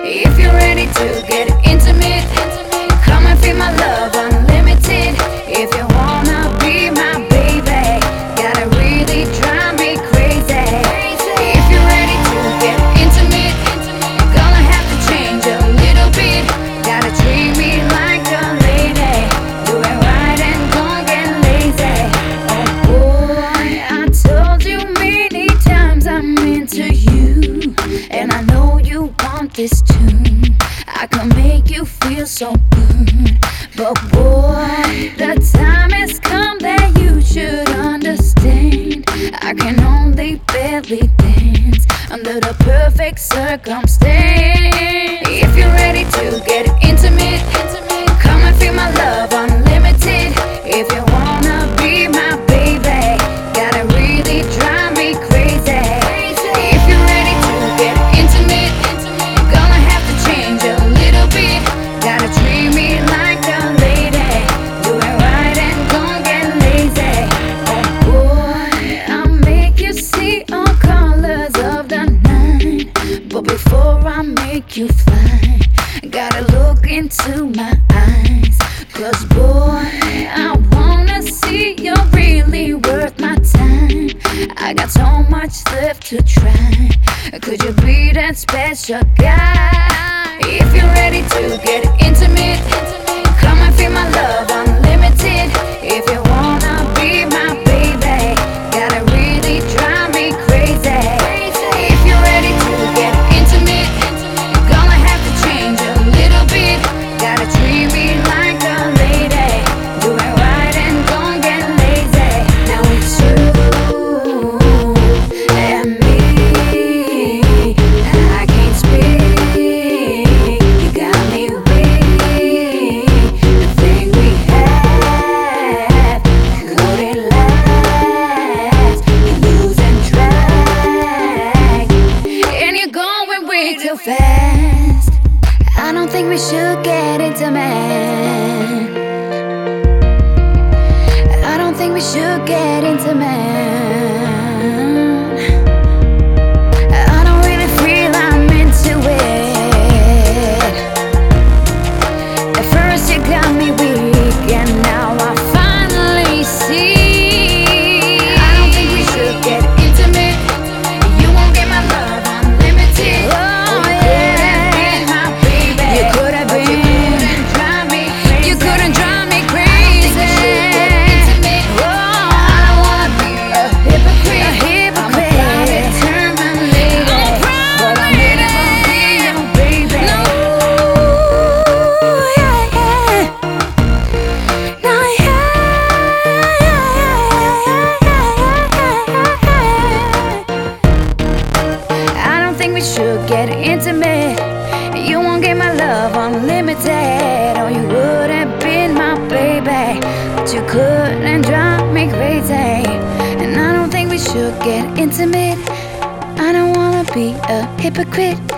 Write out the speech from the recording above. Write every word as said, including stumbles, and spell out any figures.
If you're ready to get intimate, come and feel my love unlimited. If you wanna be my baby, gotta really drive me crazy. If you're ready to get intimate, gonna have to change a little bit. Gotta treat me like a lady, do it right and don't get lazy. Oh boy, I told you many times I'm into you, and I know you want this tune. I can make you feel so good, but boy, the time has come that you should understand. I can only barely dance under the perfect circumstance. If you're ready to get intimate, come and feel my love unlimited. If you wanna be my baby, gotta really drive me crazy. If you're ready to get intimate, gonna have to change a little bit. Gotta treat me like a lady, do it right and don't get lazy. Oh boy, I'll make you see all colors of the night, but before I make you fly, gotta look into my eyes. Cause boy, I wanna see you're really worth my time. I got so much left to try. Could you be that special guy? If you're ready to get intimate, come and feel my love unlimited. If you wanna be my baby, gotta really drive me crazy. If you're ready to get intimate, gonna have to change a little bit. Gotta treat me like a lady, do it right and don't get lazy. Now it's you and me, I can't speak. You got me weak. The thing we had couldn't last. You're losing track, and you're going way too fast. I don't think we should get intimate. I don't think we should get intimate. I don't really feel I'm into it. At first you got me weak, and now I finally see. I don't think we should get intimate. You won't get my love unlimited. Oh yeah, my baby. You could have been. You couldn't drive me crazy. I don't think we should get intimate. Oh, I don't wanna be a hypocrite. A hypocrite. I'm a private German lady, but I'll never be your baby. No, yeah, yeah. No, yeah, I don't think we should get intimate. You won't get my love unlimited. Oh, you would have been my baby, but you couldn't drive me crazy. And I don't think we should get intimate. I don't wanna be a hypocrite.